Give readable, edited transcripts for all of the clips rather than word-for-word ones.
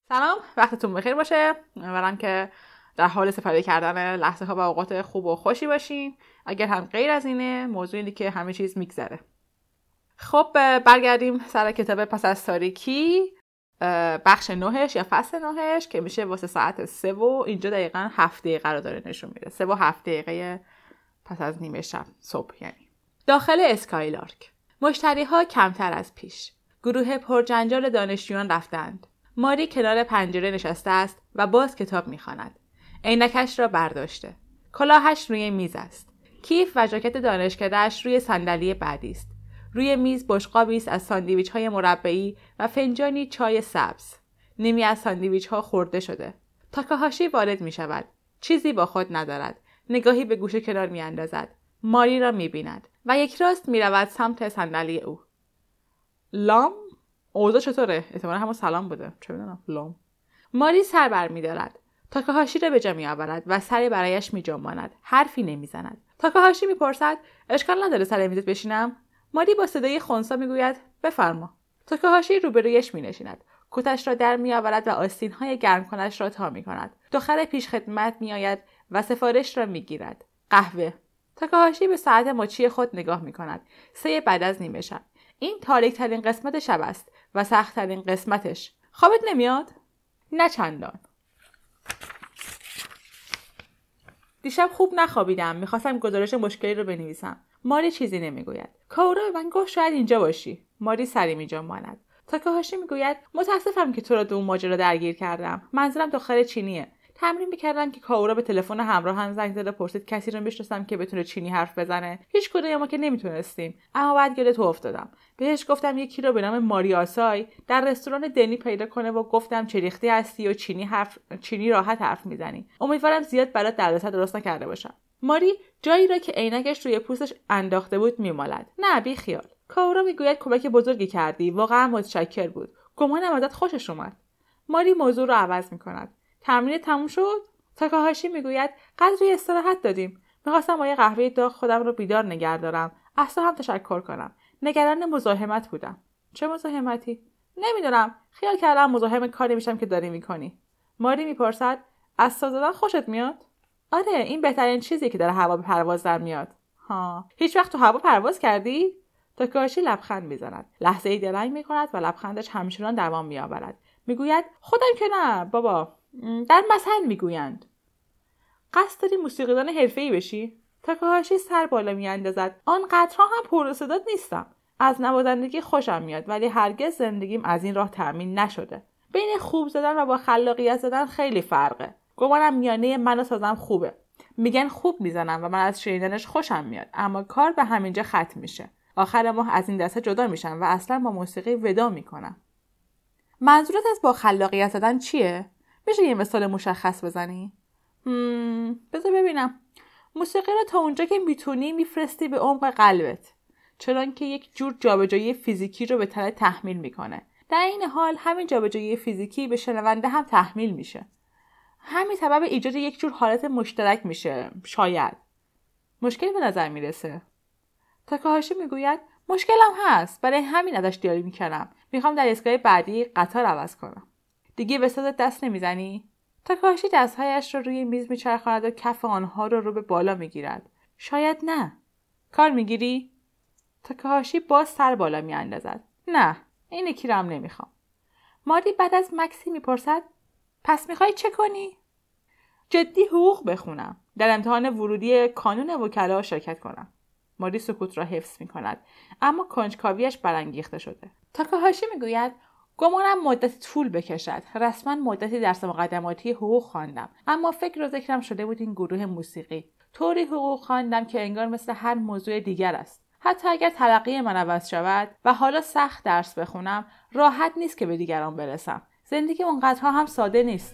سلام، وقتتون بخیر باشه. امیدوارم که در حال استفاده کردن لحظه ها و اوقات خوب و خوشی باشین. اگر هم غیر از اینه، موضوع اینه که همه چیز میگذره. خب برگردیم سر کتاب پس از تاریکی، بخش 9 یا فصل 9 که میشه واسه ساعت 3 و اینجا دقیقاً 7 دقیقه رو داره نشون میده. 3 و 7 دقیقه پس از نیمه شب صبح یعنی. داخل اسکایلارک مشتری ها کمتر از پیش. گروه پرجنجال دانشجویان رفتند. ماری کنار پنجره نشسته است و باز کتاب می‌خواند. عینکش را برداشته. کلاهش روی میز است. کیف و ژاکت دانشکده‌اش روی صندلی بعدی است. روی میز بشقابی است از ساندویچ‌های مربعی و فنجانی چای سبز. نیمی از ساندویچ‌ها خورده شده. تاکاهاشی وارد می‌شود. چیزی با خود ندارد. نگاهی به گوشه کنار می‌اندازد. ماری را می‌بیند و یک راست می‌رود سمت صندلی او. لام اوضاع چطوره؟ احتمالا همون سلام بوده. چه میدونم لام. ماری سر بر می‌دارد. تاکاهاشی را به جا می‌آورد و سری برایش می‌جنباند. حرفی نمی‌زند. تاکاهاشی می‌پرسد اشکال نداره سر میزت بشینم؟ ماری با صدای خنثی می‌گوید بفرما. تاکاهاشی روبرویش می‌نشیند. کتش را در می‌آورد و آستین‌های گرم‌کنش را تا می‌کند. دختر پیش خدمت می‌آید و سفارش را می‌گیرد. قهوه. تاکاهاشی به ساعت مچی خود نگاه می‌کند. 3 بعد از نیمه شب. این تاریک‌ترین قسمت شب است و سخت‌ترین قسمتش. خوابت نمیاد؟ نه چندان. دیشب خوب نخوابیدم. میخواستم گزارش مشکلی رو بنویسم. ماری چیزی نمیگوید. کاورا به من گفت شاید اینجا باشی. ماری سری میجنباند. تاکاهاشی میگوید متاسفم که تو را تو اون ماجرا درگیر کردم. منظورم دختر چینیه. تمرین میکردم که کاورا به تلفن همراه هم زنگ زد و پرسید کسی رو میشناسم که بتونه چینی حرف بزنه. هیچ کدوم ما که نمیتونستیم. اما بعد گله تو افتادم. بهش گفتم یکی رو به نام ماری آسای در رستوران دنی پیدا کنه و گفتم چریختی هستی و چینی راحت حرف میزنی. امیدوارم زیاد برات دردسر درست نکرده باشم. ماری جایی را که عینکش روی پوستش انداخته بود میمالد. نه بی خیال. کاورا میگوید کمک بزرگی کردی. واقعا متشکر بود. گمانم ازت خوشش اومد. ماری موضوع رو عوض میکند. تمرین تموم شد؟ تاکاهاشی میگوید قدری استراحت دادیم. میخواستم با یه قهوه داغ خودم رو بیدار نگه دارم. اصلا هم تشکر کنم. نگران مزاحمت بودم. چه مزاحمتی؟ نمیدونم. خیال کردم مزاحم کاری میشم که داری میکنی. ماری میپرسد از ساز زدن خوشت میاد؟ آره، این بهترین چیزی که در هوا به پرواز در میاد. ها، هیچ وقت تو هوا پرواز کردی؟ تاکاهاشی لبخند میزند. لحظه‌ای درنگ میکند و لبخندش همچنان دوام میآورد. میگوید خودم که نه بابا. در مثل میگویند. قصد داری موسیقیدان حرفه‌ای بشی؟ تاکاهاشی سر بالا میاندازد. آنقدرها هم پر و صدا نیستم. از نوازندگی خوشم میاد ولی هرگز زندگیم از این راه تأمین نشده. بین خوب زدن و با خلاقیت زدن خیلی فرقه. گمانم میانه من و سازم خوبه. میگن خوب میزنم و من از شنیدنش خوشم میاد، اما کار به همینجا ختم میشه. آخر ماه از این دسته جدا میشم و اصلا با موسیقی وداع میکنم. منظورت از با خلاقیت زدن چیه؟ میشه یه مثال مشخص بزنی؟ بذار ببینم. موسیقی رو تا اونجا که میتونی میفرستی به عمق قلبت، چون که یک جور جابجایی فیزیکی رو به تنت تحمیل میکنه. در این حال همین جابجایی فیزیکی به شنونده هم تحمیل میشه. همین سبب ایجاد یک جور حالت مشترک میشه. شاید مشکلی به نظر میرسه. تاکاهاشی میگوید مشکلم هست، برای همین ازش دیاری میکنم. میخوام در ایستگاه بعدی قطار عوض کنم. دیگه به سازت دست نمیزنی؟ تاکاهاشی دستهایش رو روی میز میچرخاند و کف آنها رو به بالا میگیرد. شاید نه. کار میگیری؟ تاکاهاشی باز سر بالا میاندازد. نه، این یکی رو هم نمیخوام. ماری بعد از مکسی میپرسد پس میخوای چه کنی؟ جدی حقوق بخونم. در امتحان ورودی کانون وکلا شرکت کنم. ماری سکوت را حفظ میکند، اما کنجکاویش برانگیخته شده. تاکاهاشی میگوید گمانم مدت طول بکشد. رسما مدتی درس مقدماتی حقوق خواندم، اما فکر و ذکرم شده بود این گروه موسیقی. طوری حقوق خواندم که انگار مثل هر موضوع دیگر است. حتی اگر تلقی من عوض شود و حالا سخت درس بخونم، راحت نیست که به دیگران برسم. زندگی اونقدرها هم ساده نیست.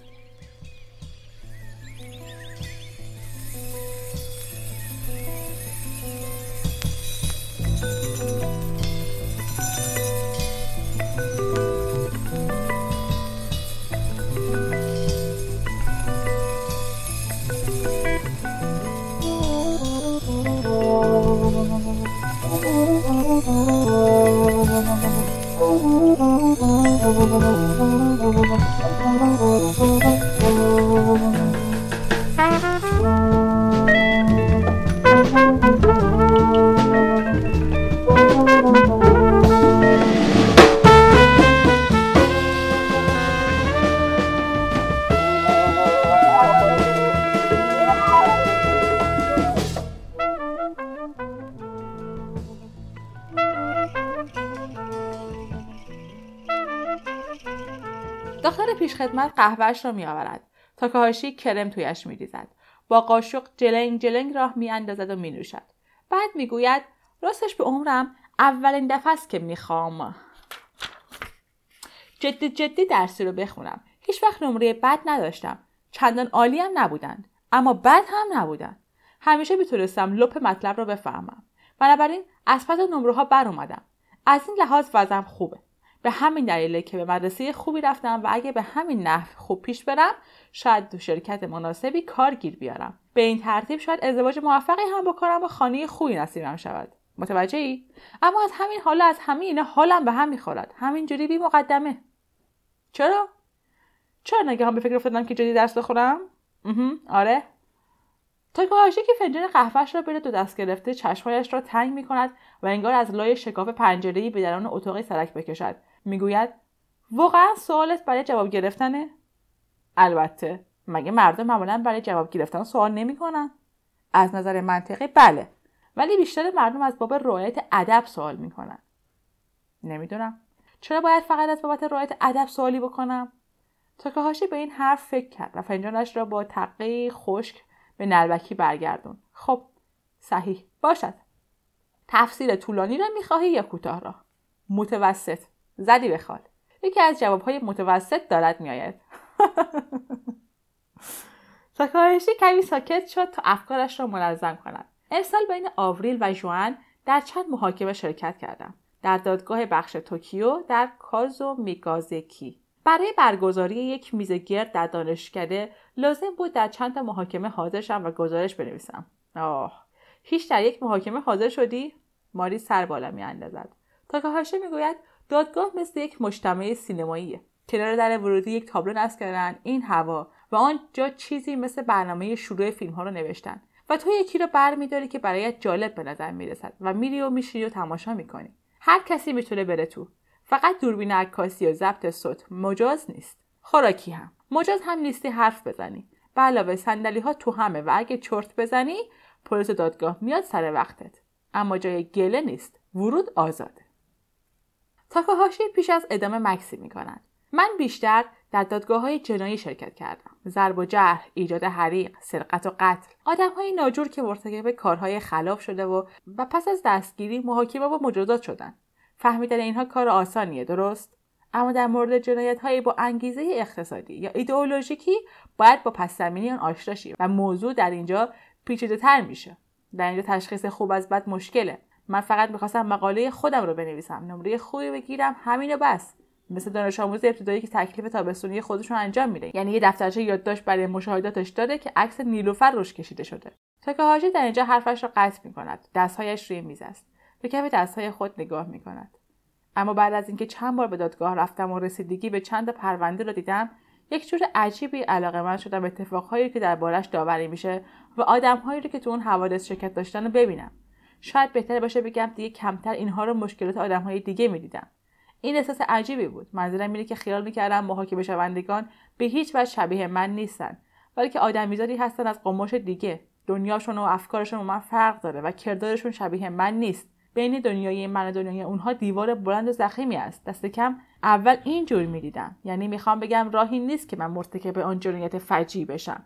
دختر پیشخدمت قهوه‌اش را می‌آورد. تاکاهاشی کرم تویش می‌ریزد. با قاشق جلنگ جلنگ راه می‌اندازد و می‌نوشد. بعد می‌گوید راستش به عمرم اولین دفعه است که می‌خوام جدی درسی رو بخونم. هیچ وقت نمره بد نداشتم. چندان عالی هم نبودند، اما بد هم نبودند. همیشه میتونستم لپ مطلب رو بفهمم. بنابراین از پس نمره‌ها بر اومدم. از این لحاظ وضعم خوبه. به همین دلیله که به مدرسه خوبی رفتم و اگه به همین نحو خوب پیش برم شاید تو شرکت مناسبی کار گیر بیارم. به این ترتیب شاید ازدواج موفقی هم بکنم و خانه خوبی نصیبم شود. متوجهی؟ اما از همین حالا از همین اینا حالم به هم میخورد. همینجوری بی مقدمه. چرا نگاهم به فکر افتادم که جدی درس بخونم؟ آره. تاکاهاشی که فنجان قهوه‌اش را بین دو دست گرفته چشمایش را تنگ می‌کند و انگار از لای شکاف پنجره‌ای به درون اتاقی سرک بکشد. میگوید واقعا سوالت برای جواب گرفتنه؟ البته. مگه مردم معمولاً برای جواب گرفتن سوال نمی‌کنن؟ از نظر منطقی بله. ولی بیشتر مردم از باب رعایت ادب سوال می‌کنن. نمیدونم. چرا باید فقط از بابت رعایت ادب سوالی بکنم؟ تاکاهاشی به این حرف فکر کرد و فنجانش را با تقی خشک به نلبکی برگردون. خب صحیح باشد. تفسیر طولانی را میخواهی یا کوتاه را؟ متوسط. زدی به خال. یکی از جوابهای متوسط دارد میآید. تاکاهاشی کمی ساکت شد تا افکارش را منظم کند. امسال بین آوریل و ژوئن در چند محاکمه شرکت کردم. در دادگاه بخش توکیو در کازو میگازاکی. برای برگزاری یک میز گرد در دانشکده لازم بود در چند تا محاکمه حاضر شم و گزارش بنویسم. هیچ در یک محاکمه حاضر شدی؟ ماری سر بالا میاندازد. تاکاهاشی میگوید دادگاه مثل یک مجتمع سینماییه. کنار در ورودی یک تابلو نصب کردن، این هوا و آنجا چیزی مثل برنامه شروع فیلم ها رو نوشتن و تو یکی رو برمی‌داری که برایت جالب به نظر میرسد و میری و میشینی و تماشا میکنی. هر کسی میتونه بره تو. فقط دوربین عکاسی و ضبط صوت مجاز نیست. خوراکی هم مجاز هم نیستی حرف بزنی. به علاوه صندلی‌ها تو همه و اگه چرت بزنی پلیس دادگاه میاد سر وقتت. اما جای گله نیست. ورود آزاده. تاکاهاشی پیش از ادامه مکسی می‌کند. من بیشتر در دادگاه‌های جنایی شرکت کردم. ضرب و جرح، ایجاد حریق، سرقت و قتل. آدم‌های ناجور که مرتکب کارهای خلاف شده و پس از دستگیری محاکمه و مجازات شدن. فهمیدن اینها کار آسانیه، درست؟ اما در مورد جنایت‌های با انگیزه اقتصادی یا ایدئولوژیکی باید با پس‌زمینی آن آشنا شی و موضوع در اینجا پیچیده‌تر میشه. در اینجا تشخیص خوب از بد مشکله. من فقط می‌خواستم مقاله خودم رو بنویسم، نمره خوبی بگیرم، همین و بس. مثل دانش آموز ابتدایی که تکلیف تابستونی خودشون انجام میده. یعنی یه دفترچه یادداشت برای مشاهداتش داره که عکس نیلوفر روش کشیده شده. تاکاهاشی در اینجا حرفش رو قطع می‌کند. دست‌هایش روی میز است. به کف دست‌های خود نگاه می‌کند. اما بعد از اینکه چند بار به دادگاه رفتم و رسیدگی به چند پرونده رو دیدم، یک جور عجیبی علاقه‌مند شدم به اتفاقهایی که دربارش داوری میشه و آدم‌هایی رو که تو اون حوادث شرکت داشتن رو ببینم. شاید بهتره باشه بگم دیگه کمتر اینها رو مشکلات آدم‌های دیگه می‌دیدم. این احساس عجیبی بود. منظورم اینه که خیال می‌کردم محاکمه شوندگان به هیچ وجه شبیه من نیستن، بلکه آدمیزادی هستن از قماش دیگه. دنیاشون و افکارشون با من فرق داره و کردارشون شبیه من نیست. بین دنیای من و دنیای اونها دیوار بلند و ضخیمی است. دست کم اول اینجور می‌دیدم. یعنی میخوام بگم راهی نیست که من مرتکب آن جنایت فجیع بشم.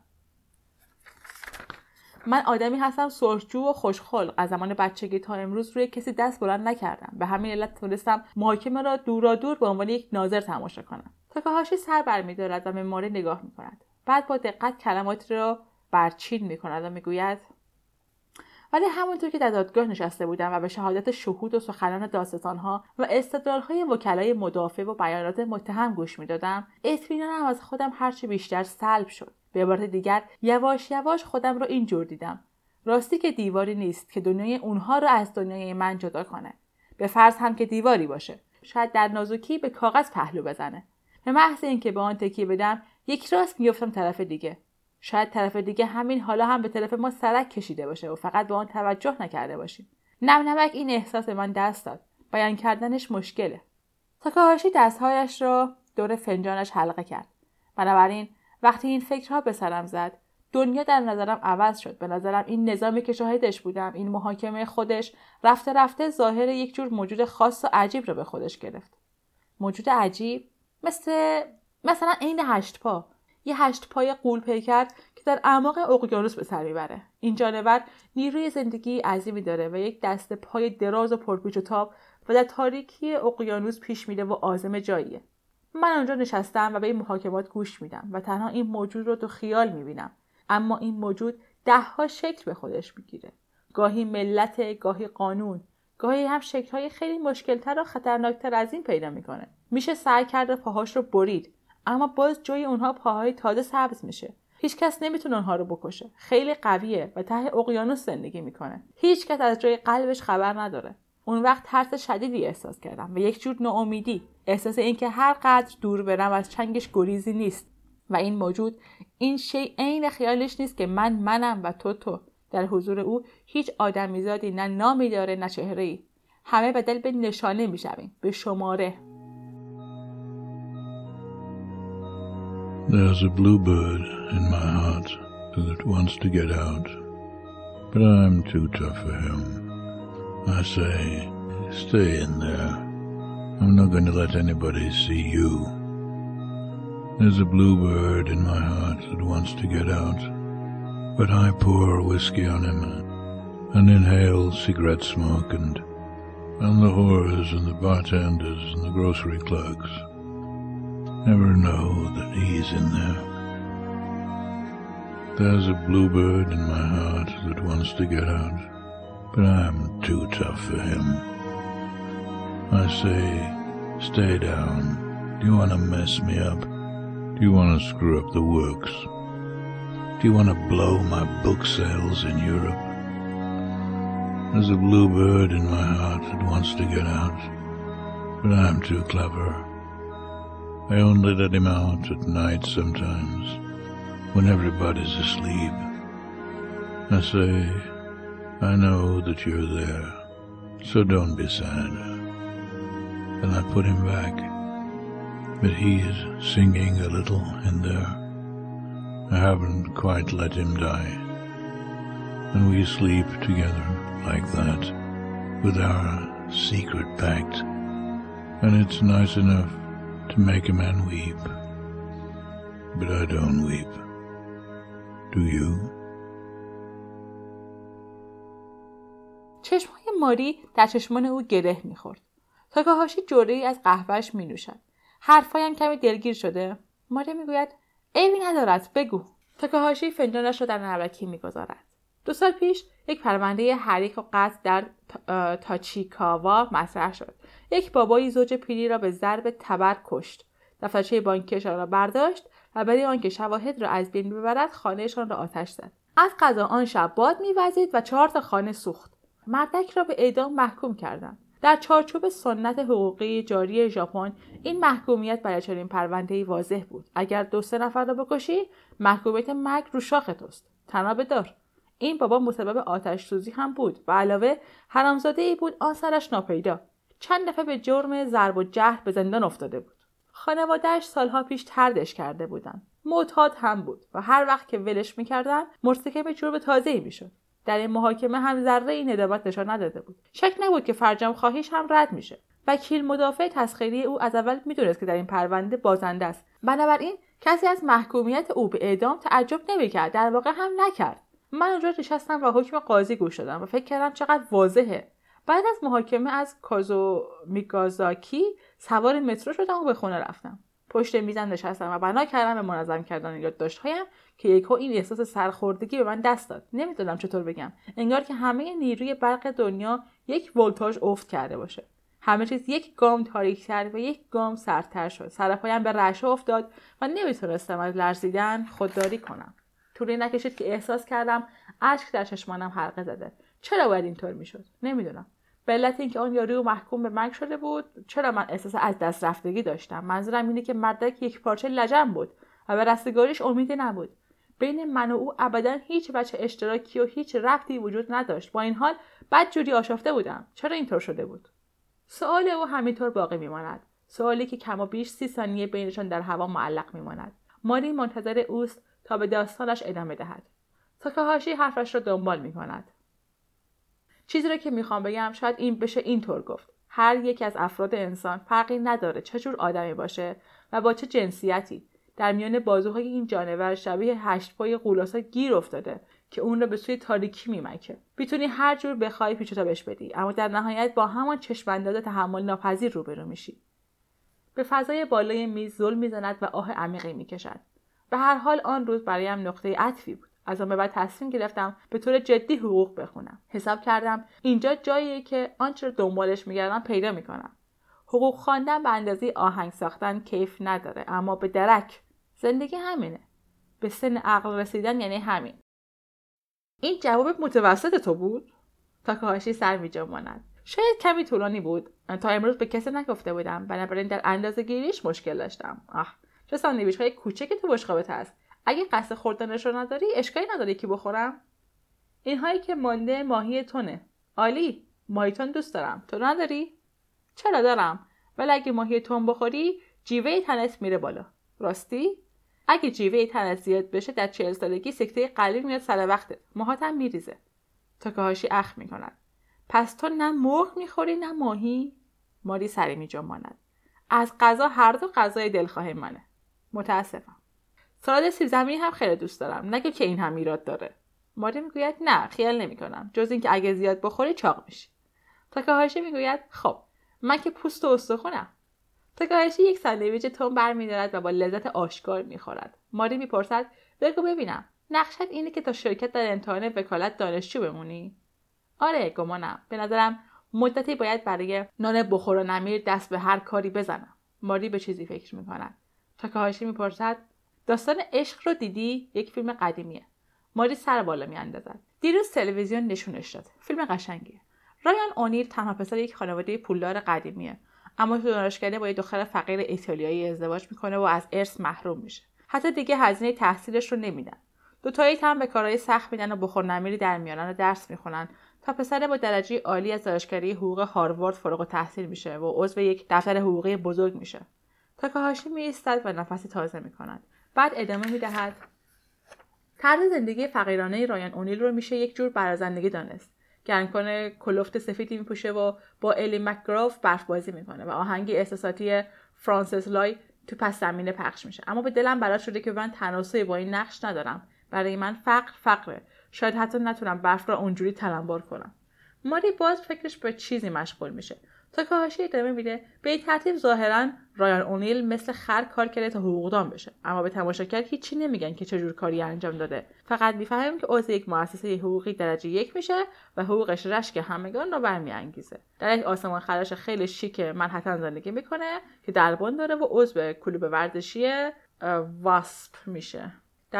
من آدمی هستم سرخجو و خوشخلق. از زمان بچگی تا امروز روی کسی دست بلند نکردم. به همین علت تونستم محاکمه را دور به عنوان یک ناظر تماشا کنم. تاکاهاشی سر برمی‌دارد و به ماری نگاه می‌کند. بعد با دقت کلمات را برچین می‌کند و می‌گوید ولی همونطور که در دادگاه نشسته بودم و به شهادت شهود و سخنان دادستان‌ها و استدلال‌های وکلای مدافع و بیانات متهم گوش می‌دادم، اطمینانم از خودم هرچه بیشتر سلب شد. به عبارت دیگر یواش یواش خودم رو اینجور دیدم. راستی که دیواری نیست که دنیای اونها رو از دنیای من جدا کنه. به فرض هم که دیواری باشه. شاید در نازکی به کاغذ پهلو بزنه. به محض اینکه به آن تکیه بدم، یک راست میافتم طرف دیگه. شاید طرف دیگه همین حالا هم به طرف ما سرک کشیده باشه و فقط به آن توجه نکرده باشیم. نمک این احساس به من دست داد. بیان کردنش مشکله. تاکاهاشی دستهایش را دور فنجانش حلقه کرد. بنابراین وقتی این فکرها به سرم زد، دنیا در نظرم عوض شد. به نظرم این نظامی که شاهدش بودم، این محاکمه خودش رفته رفته ظاهر یک جور موجود خاص و عجیب رو به خودش گرفت. موجود عجیب مثل مثلا عین 8 پا، یه 8 پای غول پیکر که در اعماق اقیانوس به سر میبره. این جانور نیروی زندگی عظیمی داره و یک دست پای دراز و پرپیچ و تاب و در تاریکی اقیانوس پیش میره و عازم جاییه. من اونجا نشستم و به این محاکمات گوش میدم و تنها این موجود رو تو خیال میبینم، اما این موجود 10 شکل به خودش میگیره. گاهی ملت، گاهی قانون، گاهی هم شکل‌های خیلی مشکل‌تر و خطرناکتر از این پیدا میکنه. میشه سعی کرده پاهاش رو برید، اما باز جای اونها پاهای تازه سبز میشه. هیچکس نمیتونه اونها رو بکشه. خیلی قویه و ته اقیانوس زندگی میکنه. هیچکس از جای قلبش خبر نداره. اون وقت ترس شدیدی احساس کردم و یک جور ناامیدی، احساس اینکه هر قدر دور برم از چنگش گریزی نیست و این موجود، این شی عین خیالش نیست که منم و تو در حضور او هیچ آدمیزادی نه نامی داره نه چهره‌ای. همه بدل به نشانه میشویم، به شماره. There's a bluebird in my heart that wants to get out, but I'm too tough for him. I say, stay in there. I'm not going to let anybody see you. There's a bluebird in my heart that wants to get out, but I pour whiskey on him and inhale cigarette smoke and the whores and the bartenders and the grocery clerks never know that he's in there. There's a bluebird in my heart that wants to get out, but I'm too tough for him. I say, stay down. Do you want to mess me up? Do you want to screw up the works? Do you want to blow my book sales in Europe? There's a bluebird in my heart that wants to get out, but I'm too clever. I only let him out at night sometimes, when everybody's asleep. I say, I know that you're there, so don't be sad. And I put him back, but he's singing a little in there. I haven't quite let him die, and we sleep together like that, with our secret pact, and it's nice enough to make a man weep, but I don't weep. Do you? چشمهای ماری در چشمان او گره میخورد. تاکاهاشی جرعه‌ای از قهوهش مینوشد. حرفایم کمی دلگیر شده. ماری میگوید عیبی ندارد، بگو. تاکاهاشی فنجانش را در نربکی میگذارد. 2 سال پیش یک پرونده حریق و قتل در تاچیکاوا مطرح شد. یک بابایی زوج پیری را به ضرب تبر کشت. دفترچه بانکیشان را برداشت و برای آنکه شواهد را از بین ببرد خانهشان را آتش زد. از قضا آن شب باد می‌وزید و 4 تا خانه سوخت. مردک را به اعدام محکوم کردند. در چارچوب سنت حقوقی جاری ژاپن این محکومیت برای چنین پرونده‌ای واضح بود. اگر 2-3 نفر را بکشی، محکومیت مرگ رو شاخ توست. تنابه دار. این بابا مسبب آتش سوزی هم بود و علاوه حرامزاده‌ای بود آن سرش ناپیدا. چند دفعه به جرم ضرب و جرح به زندان افتاده بود. خانواده‌اش سالها پیش طردش کرده بودند. معتاد هم بود و هر وقت که ولش می‌کردن مرتکب جرم تازه‌ای می‌شد. در این محاکمه هم ذره‌ای ندامت نشان نداده بود. شک نبود که فرجام خواهیش هم رد میشه. وکیل مدافع تسخیری او از اول میدونست که در این پرونده بازنده است. بنابراین کسی از محکومیت او به اعدام تعجب نمی‌کرد. در واقع هم نکرد. من اونجا نشستم و حکم قاضی گوش دادم و فکر کردم چقدر واضحه. بعد از محاکمه از کازو میکازاکی سوار مترو شدم و به خونه رفتم. پشت میزم نشستم و بنا کردم به منظم کردن یادداشت‌هایم که یکو این احساس سرخوردگی به من دست داد. نمیدونم چطور بگم. انگار که همه نیروی برق دنیا یک ولتاژ افت کرده باشه. همه چیز یک گام تاریک‌تر و یک گام سردتر شد. سرپایم به رعشه افتاد و نمیتونستم از لرزیدن خودداری کنم. طولی نکشید که احساس کردم اشک در چشمانم حلقه زده. چرا باید اینطور میشد؟ نمیدونم. به علت اینکه آن یارو محکوم به مرگ شده بود، چرا من احساس از دست رفتگی داشتم؟ منظورم اینه که مردک یک پارچه لجن بود و به رستگاریش امیدی نبود. بین من و او ابداً هیچ بچه اشتراکی و هیچ ربطی وجود نداشت. با این حال بدجوری آشفته بودم. چرا اینطور شده بود؟ سوال او همینطور باقی میماند. سوالی که کم و بیش 30 ثانیه بینشان در هوا معلق میماند. ماری منتظر اوست تا به داستانش ادامه دهد. تاکاهاشی حرفش را دنبال میکند. چیزی را که میخوام بگم شاید این بشه اینطور گفت. هر یک از افراد انسان فرقی نداره چه جور آدمی باشه، و با چه جنسیتی. در میان بازوهای این جانور شبیه 8 پای غولاسا گیر افتاده که اون رو به سوی تاریکی میمکه. میتونی هر جور بخوای پیچ و تابش بدی، اما در نهایت با همان چشم‌انداز تحمل ناپذیر روبرو میشی. به فضای بالای میز زل میزند و آه عمیقی میکشد. به هر حال آن روز برایم نقطه عطفی بود. از آن به بعد تصمیم گرفتم به طور جدی حقوق بخونم. حساب کردم اینجا جاییه که آنچه رو دنبالش میگردم پیدا میکنم. حقوق خواندن به اندازه آهنگ ساختن کیف نداره، اما به درک زندگی همینه. به سن عقل رسیدن یعنی همین. این جواب متوسط تو بود؟ تاکاهاشی سر می‌جنباند. شاید کمی طولانی بود. تا امروز به کسی نگفته بودم، بنابراین در اندازه‌گیریش مشکل داشتم. چه ساندویچ‌های کوچکی تو بشقابت هست. اگه قصد خوردنش رو نداری، اشکالی نداره که بخورم. اینهایی که مانده ماهی تونه. عالی. ماهی تون دوست دارم. تو نداری؟ چرا دارم. ولی اگه ماهی تون بخوری، جیوه تنت میره بالا. راستی؟ اگه جیوه تنت زیاد بشه در 40 سالگی سکته قلبی میاد سر وقته. موهاتم میریزه. تاکاهاشی اخم میکند. پس تو نه مرغ میخوری نه ماهی؟ ماری سری میجنباند. از غذا هر دو غذای دلخواه منه. متاسفم. سالاد سیب زمینی هم خیلی دوست دارم. نگه که این هم ایراد داره. ماری میگوید نه، خیال نمیکنم. جز اینکه اگه زیاد بخوری چاق میشی. تاکاهاشی میگوید خب من که پوست و استخونم. تاکاهاشی یک ساندویچ تون برمی‌دارد و با لذت آشکار می‌خورد. ماری می‌پرسد بگو ببینم، نقشت اینه که تا شرکت در امتحان وکالت دانشجو بمونی؟ آره، گمانم. به نظرم مدتی باید برای نان بخور و نمیر دست به هر کاری بزنم. ماری به چیزی فکر می‌کند. تاکاهاشی می‌پرسد داستان عشق رو دیدی؟ یک فیلم قدیمیه. ماری سر بالا می‌اندازد. دیروز تلویزیون نشونش داد. فیلم قشنگیه. رایان اونیل تنها پسر یک خانواده پولدار قدیمیه. اما تو دانشکده با یک دختر فقیر ایتالیایی ازدواج میکنه و از ارث محروم میشه. حتی دیگه هزینه تحصیلش رو نمیدن. دوتایی هم به کارهای سخت میدن و بخور نمیری در میانن و درس میخونن تا پسر با درجه عالی از دانشکده حقوق هاروارد فارغ التحصیل میشه و عضو یک دفتر حقوقی بزرگ میشه. تاکاهاشی میایستد و نفس تازه میکند. بعد ادامه میدهد طرز زندگی فقیرانه رایان اونیل رو میشه یک جور برازندگی دانست. گرمکن کلفت سفیدی میپوشه و با الی مکگراف برف بازی میکنه و آهنگی احساساتی فرانسیس لای تو پس زمینه پخش میشه. اما به دلم برات شده که من تناسبی با این نقش ندارم. برای من فقره. شاید حتی نتونم برف را اونجوری تلمبار کنم. ماری باز فکرش به چیزی مشغول میشه. تاکاهاشی ادامه میده به این ترتیب ظاهرا رایان اونیل مثل خر کار کرده تا حقوقدان بشه، اما به تماشاگر هیچی نمیگن که چه جور کاری انجام داده. فقط میفهمیم که عضو یک مؤسسه حقوقی درجه 1 میشه و حقوقش رشک همگان رو برمیانگیزه. در یک آسمان خراش خیلی شیک منحتن زندگی میکنه که دربان داره و عضو کلوب ورزشی واسپ میشه.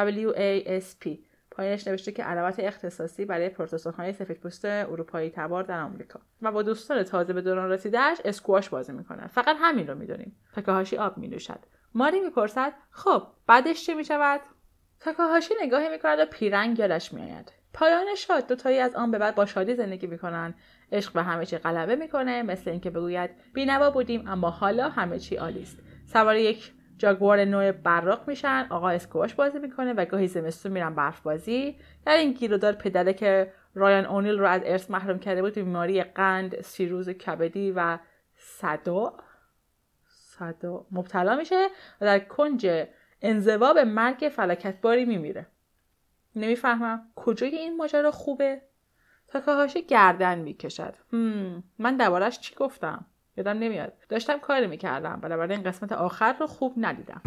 WASP. پایینش نوشته که علامت اختصاصی برای پروتستان‌های سفیدپوست اروپایی تبار در آمریکا و با دوستان تازه به دوران رسیده‌اش اسکواش بازی میکنه. فقط همین رو میدونیم. تاکاهاشی آب مینوشد. ماری میپرسد خب بعدش چه میشود؟ تاکاهاشی نگاهی میکند و پیرنگ یادش میآید. پایان شاد. دوتایی از آن به بعد با شادی زندگی میکنن. عشق به همه چی غلبه میکنه، مثل اینکه بگوید بی‌نوا بودیم اما حالا همه چی عالی است. سوار یک جاگوار نوع براق میشن، آقا اسکواش بازی میکنه و گاهی زمستون میرن برف بازی. در این گیرودار پدره که رایان اونیل رو از ارث محروم کرده بود بیماری قند، سیروز کبدی و صدع مبتلا میشه و در کنج انزوا به مرگ فلکتباری میمیره. نمیفهمم کجای این ماجرا خوبه؟ تاکاهاشی گردن میکشد. من دربارش چی گفتم؟ یادم نمیاد. داشتم کاری میکردم، بنابراین قسمت آخر رو خوب ندیدم.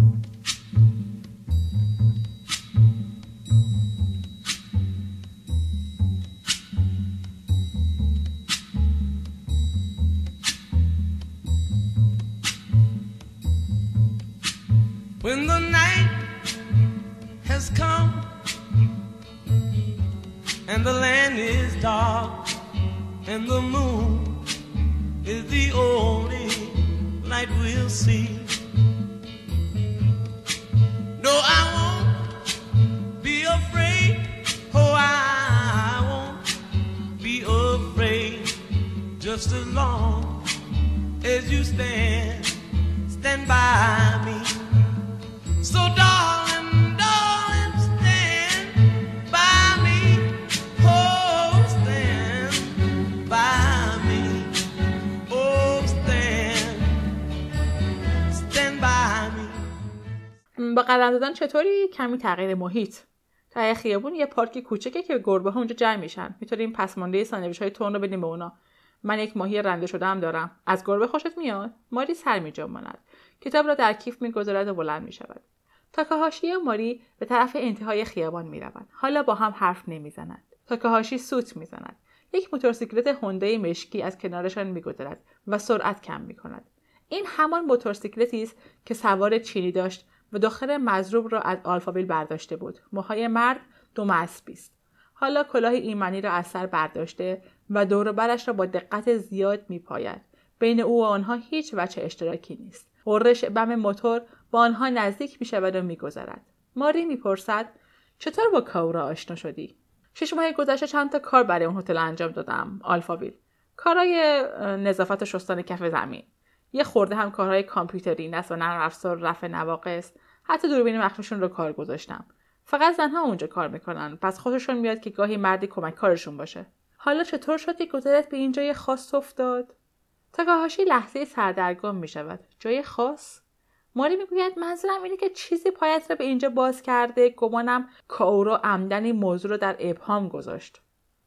When the night has come and the land is dark and the moon is the only light we'll see. No, I won't be afraid. Oh, I won't be afraid. Just as long as you stand by me. So darling, darling, stand by me. Oh, stand by me. Oh, stand by me. با قدم زدن چطوری؟ کمی تغییر محیط. ته خیابون یه پارک کوچیکه که گربه‌ها اونجا جمع میشن. میتونیم پسمانده ساندویچ‌های تون رو بدیم به اونا. من یک ماهی رنده شده هم دارم. از گربه خوشت میاد؟ ماری سر می‌جنباند. کتاب را در کیف می‌گذارد و بلند می‌شود. تاکاهاشی و ماری به طرف انتهای خیابان می‌روند. حالا با هم حرف نمی‌زنند. تاکاهاشی سوت می‌زند. یک موتورسیکلت هوندای مشکی از کنارشان می‌گذرد و سرعت کم می‌کند. این همان موتورسیکلتی است که سوار چینی داشت و دختر مضروب را از آلفابیل برداشته بود. موهای مرد دم اسبی است. حالا کلاه ایمنی را از سر برداشته و دور و برش را با دقت زیاد میپاید. بین او و آنها هیچ وجه اشتراکی نیست. غرش بم موتور با آنها نزدیک میشود و میگذرد. ماری میپرسد چطور با کاورا آشنا شدی؟ 6 ماه گذشته چند تا کار برای اون هتل انجام دادم. آلفابیل. کارهای نظافت و شستن کف زمین. یه خورده هم کارهای کامپیوتری، نصب و نرم افزار، رفع نواقص، حتی دوربین مخفیشون رو کار گذاشتم. فقط زنها اونجا کار میکنن، پس خوششون میاد که گاهی مردی کمک کارشون باشه. حالا چطور شد که گذرت به این جای خاص افتاد؟ تاکاهاشی لحظه سردرگم میشود. جای خاص؟ ماری میگوید منظورم اینه که چیزی پایت رو به اینجا باز کرده. گمانم کاورا عمدن این موضوع رو در ابهام گذاشت.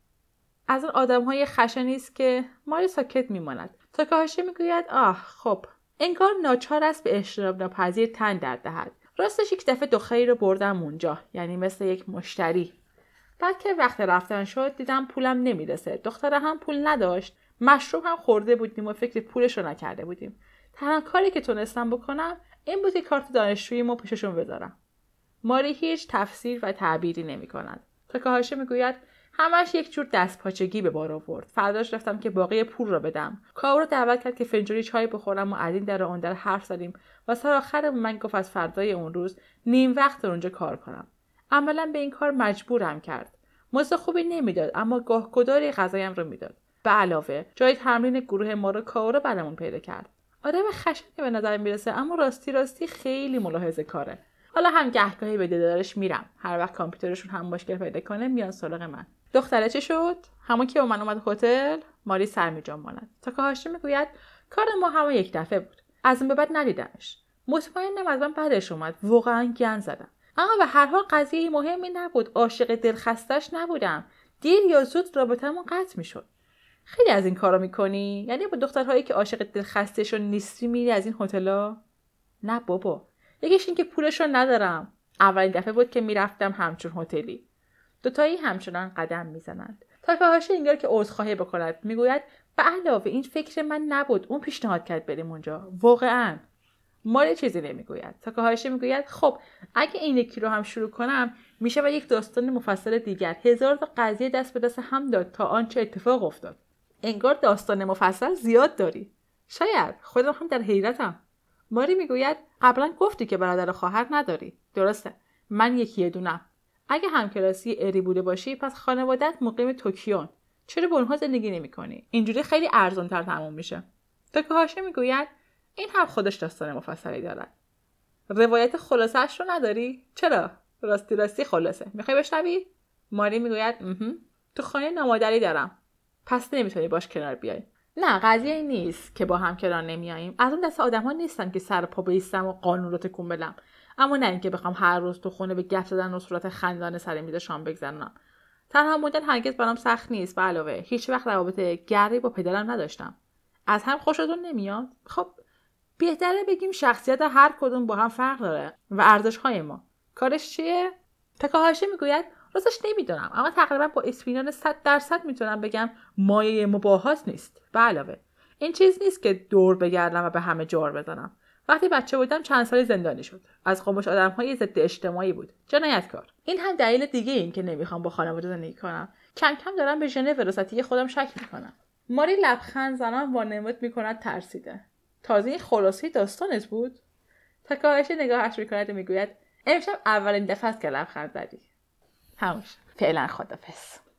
از اون آدم‌های خشنی است که ماری ساکت میماند. تاکاهاشی میگوید خب انگار ناچار است به اجتناب ناپذیر تن در دهد. راستش یک دفعه دختری رو بردم اونجا، یعنی مثل یک مشتری. بعد که وقت رفتن شد دیدم پولم نمیرسه. دختره هم پول نداشت. مشروب هم خورده بودیم و فکر پولش رو نکرده بودیم. تنها کاری که تونستم بکنم این بود که کارت دانشجوییمو پیششون بذارم. ماری هیچ تفسیر و تعبیری نمی‌کند. تاکاهاشی میگوید همش یک جور دستپاچگی به بار آورد. فرداش رفتم که باقی پول رو بدم. کاورا دعوت کرد که فنجونی چای بخورم و از این در و اون در حرف زدیم و سر آخر من گفت از فردای اون روز نیم وقت اونجا کار کنم. عملاً به این کار مجبورم کرد. مزد خوبی نمیداد اما گاهگداری غذایم رو میداد. به علاوه جای تمرین گروه ما رو کاورا برامون پیدا کرد. آدم خشنی به نظر میرسه اما راستی خیلی ملاحظه کاره. حالا هم گهگاهی به دیدارش میرم. هر وقت کامپیوترشون هم مشکل پیدا کنه میان سراغ من. دختره چه شد؟ همون که با من اومد هتل؟ ماری سر می‌جنباند. تاکاهاشی میگوید کار ما همون یک دفعه بود. از این به بعد ندیدمش. مطمئنم از من بعدش اومد. واقعا گند زدم. اما به هر حال قضیه مهمی نبود. عاشق دلخستش نبودم. دیر یا زود رابطمون قطع میشد. خیلی از این کارا میکنی؟ یعنی با دخترهایی که عاشق دلخستشون نیستی میری از این هتل‌ها؟ نه بابا. یکیش این که پولشو ندارم. اولین دفعه بود که میرفتم همچون هتلی. دوتایی همچنان قدم میزنند. تاکاهاشی انگار که عذرخواهی بکند میگوید به علاوه این فکر من نبود. اون پیشنهاد کرد بریم اونجا. واقعا. ماری چیزی نمیگوید. تاکاهاشی میگوید خب اگه این یکی رو هم شروع کنم میشه و یک داستان مفصل دیگر. 1000 تا قضیه دست به دست هم داد تا آنچه اتفاق افتاد. انگار داستان مفصل زیاد داری. شاید خودم هم در حیرتم. ماری میگوید قبلا گفتی که برادر و خواهر نداری. درسته. من یکی دونم. اگه همکلاسی اری بوده باشی پس خانواده‌ات مقیم توکیون. چرا با اونها زندگی نمی‌کنی؟ اینجوری خیلی ارزان‌تر تموم میشه. تاکاهاشی میگوید این هم خودش داستان مفصلی دارد. روایت خلاصه‌اش رو نداری؟ چرا؟ راستی خلاصه. میخوای بشنوی؟ ماری میگوید تو خانه نامادری دارم. پس نمیتونی باش کنار بیای. نه قضیه این نیست که با هم کنار نمیاییم. از اون دست آدم‌ها نیستن که سر پا بایستم و قانون رو تکون بدم. اما نه اینکه بخوام هر روز تو خونه به گپ زدن و صورت خندان سر میز شام بگذرونم. تنها موندن هرگز برام سخت نیست. به علاوه هیچ وقت روابط گردی با پدرم نداشتم. از هم خوشتون نمیاد؟ خب بهتره بگیم شخصیت هر کدوم با هم فرق داره و ارزش‌های ما. کارش چیه؟ تاکاهاشی میگوید راستش نمیدونم اما تقریبا با اطمینان 100% میتونم بگم مایه مباحث نیست. به علاوه این چیز نیست که دور بگردم و به همه جار بزنم. وقتی بچه بودم چند سالی زندانی شد. از قومش آدم‌های ضد اجتماعی بود. جنایتکار. این هم دلیل دیگه این که نمیخوام با خانواده زندگی کنم. کم کم دارم به ژن وراثتی خودم شک میکنم. ماری لبخند زنان وانمود میکند ترسیده. تازه این خلاصه داستانت بود؟ تاکاهاشی نگاهش میکند و میگوید امشب اولین دفعه است که لبخند زدی. هموش. فعلا خدافظ.